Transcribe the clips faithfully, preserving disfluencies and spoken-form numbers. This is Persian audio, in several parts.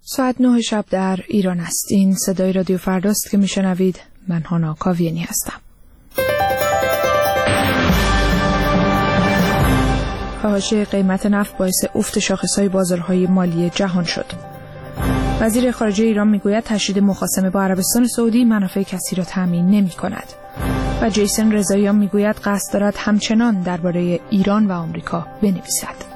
ساعت نه شب در ایران است. این صدای رادیو فرداست که میشنوید. من هانا کاویانی هستم. کاهش قیمت نفت باعث افت شاخص‌های بازارهای مالی جهان شد. وزیر خارجه ایران میگوید تشدید مخاصمه با عربستان سعودی منافع کسی را تامین نمی‌کند. و جیسن رضاییان میگوید قصد دارد همچنان درباره ایران و آمریکا بنویسد.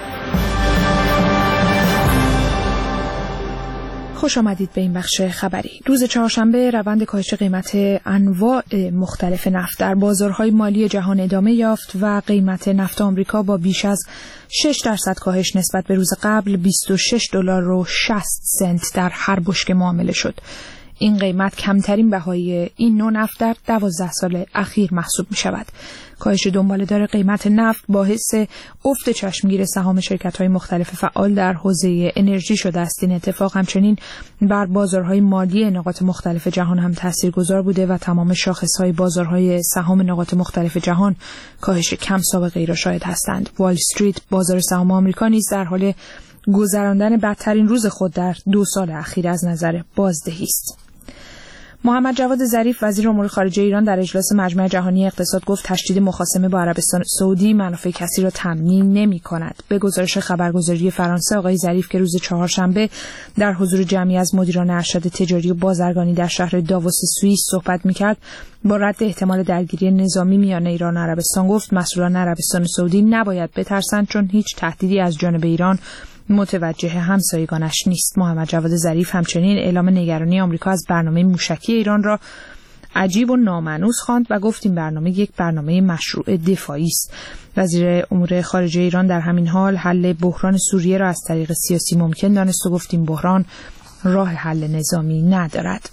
خوش آمدید به این بخش خبری. روز چهارشنبه روند کاهش قیمت انواع مختلف نفت در بازارهای مالی جهان ادامه یافت و قیمت نفت آمریکا با بیش از شش درصد کاهش نسبت به روز قبل بیست و شش دلار و شصت سنت در هر بشکه معامله شد. این قیمت کمترین بهای این نوع نفت در دوازده سال اخیر محسوب می شود. کاهش دنباله‌دار قیمت نفت باعث افت چشمگیر سهام شرکت‌های مختلف فعال در حوزه انرژی شده است. این اتفاق همچنین بر بازارهای مالی نقاط مختلف جهان هم تاثیرگذار بوده و تمام شاخص‌های بازارهای سهام نقاط مختلف جهان کاهش کم سابقه‌ای را شاهد هستند. وال استریت، بازار سهام آمریکا نیز در حال گذراندن بدترین روز خود در دو سال اخیر از نظر بازدهی است. محمد جواد ظریف وزیر امور خارجه ایران در اجلاس مجمع جهانی اقتصاد گفت تشدید مخاصمه با عربستان سعودی منافع کسی را تامین نمی‌کند. به گزارش خبرگزاری فرانسه، آقای ظریف که روز چهارشنبه در حضور جمعی از مدیران ارشد تجاری و بازرگانی در شهر داووس سوئیس صحبت می‌کرد، با رد احتمال درگیری نظامی میان ایران و عربستان گفت مسئولان عربستان سعودی نباید بترسند چون هیچ تهدیدی از جانب ایران متوجه همسایگانش نیست. محمد جواد ظریف همچنین اعلام نگرانی آمریکا از برنامه موشکی ایران را عجیب و نامانوس خواند و گفت این برنامه یک برنامه مشروع دفاعی است. وزیر امور خارجه ایران در همین حال حل بحران سوریه را از طریق سیاسی ممکن دانست و گفت این بحران راه حل نظامی ندارد.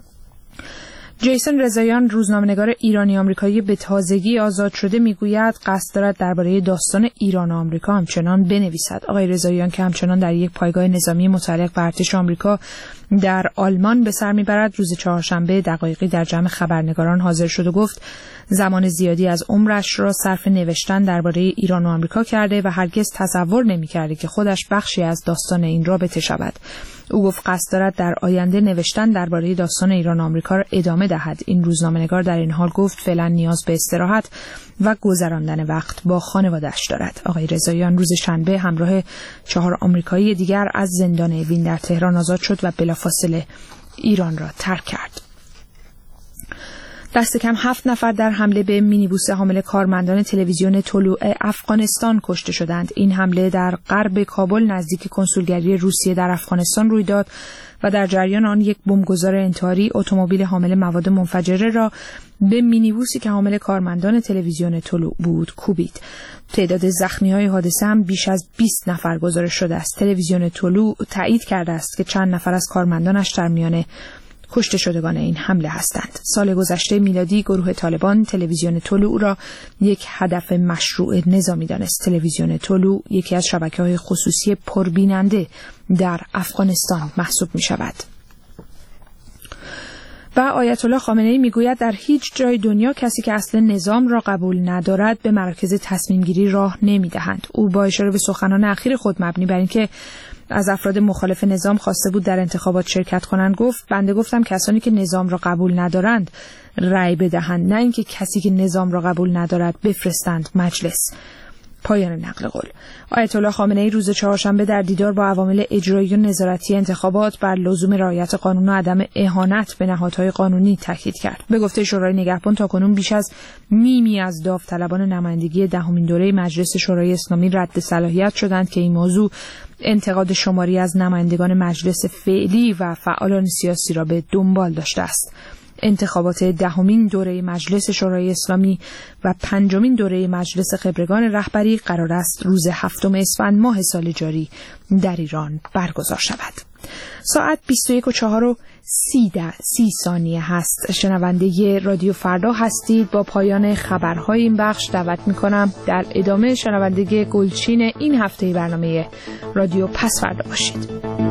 جیسن رضاییان، روزنامه‌نگار ایرانی آمریکایی به تازگی آزاد شده، میگوید قصد دارد درباره داستان ایران و آمریکا همچنان بنویسد. آقای رضاییان که همچنان در یک پایگاه نظامی متعلق به ارتش آمریکا در آلمان به سر میبرد، روز چهارشنبه دقایقی در جمع خبرنگاران حاضر شد و گفت زمان زیادی از عمرش را صرف نوشتن درباره ایران و آمریکا کرده و هرگز تصور نمی‌کرده که خودش بخشی از داستان این رابطه شود. او گفت قصد دارد در آینده نوشتن درباره داستان ایران و آمریکا را ادامه دهد. این روزنامه‌نگار در این حال گفت فعلا نیاز به استراحت و گذراندن وقت با خانواده‌اش دارد. آقای رضاییان روز شنبه همراه چهار آمریکایی دیگر از زندان اوین در تهران آزاد شد و بلافاصله ایران را ترک کرد. دست کم هفت نفر در حمله به مینیبوس حامل کارمندان تلویزیون طلوع افغانستان کشته شدند. این حمله در غرب کابل نزدیک کنسولگری روسیه در افغانستان روی داد و در جریان آن یک بمبگذار انتحاری اتومبیل حامل مواد منفجره را به مینیبوسی که حامل کارمندان تلویزیون طلوع بود کوبید. تعداد زخمی‌های حادثه هم بیش از بیست نفر گزارش شده است. تلویزیون طلوع تایید کرده است که چند نفر از کارمندانش در میان کشته شدگان این حمله هستند. سال گذشته میلادی گروه طالبان تلویزیون طلوع را یک هدف مشروع نظامی دانست. تلویزیون طلوع یکی از شبکه‌های خصوصی پربیننده در افغانستان محسوب می شود. و آیت الله خامنه‌ای میگوید در هیچ جای دنیا کسی که اصل نظام را قبول ندارد به مراکز تصمیم گیری راه نمی‌دهند. او با اشاره به سخنان اخیر خود مبنی بر اینکه از افراد مخالف نظام خواسته بود در انتخابات شرکت کنند گفت بنده گفتم کسانی که نظام را قبول ندارند رأی بدهند، نه اینکه کسی که نظام را قبول ندارد بفرستند مجلس. پایان نقل قول. آیت الله خامنه‌ای روز چهارشنبه در دیدار با عوامل اجرایی و نظارتی انتخابات بر لزوم رعایت قانون و عدم اهانت به نهادهای قانونی تاکید کرد. به گفته شورای نگهبان تاکنون بیش از نیمی از داوطلبان نمایندگی دهمین دوره مجلس شورای اسلامی رد صلاحیت شدند که این موضوع انتقاد شماری از نمایندگان مجلس فعلی و فعالان سیاسی را به دنبال داشته است. انتخابات دهمین دوره مجلس شورای اسلامی و پنجمین دوره مجلس خبرگان رهبری قرار است روز هفتم اسفند ماه سال جاری در ایران برگزار شود. ساعت بیست و یک و چهار و سی در سی ثانیه هست. شنونده رادیو فردا هستید. با پایان خبرهای این بخش دعوت میکنم در ادامه شنونده گلچین این هفته برنامه رادیو پس فردا باشید.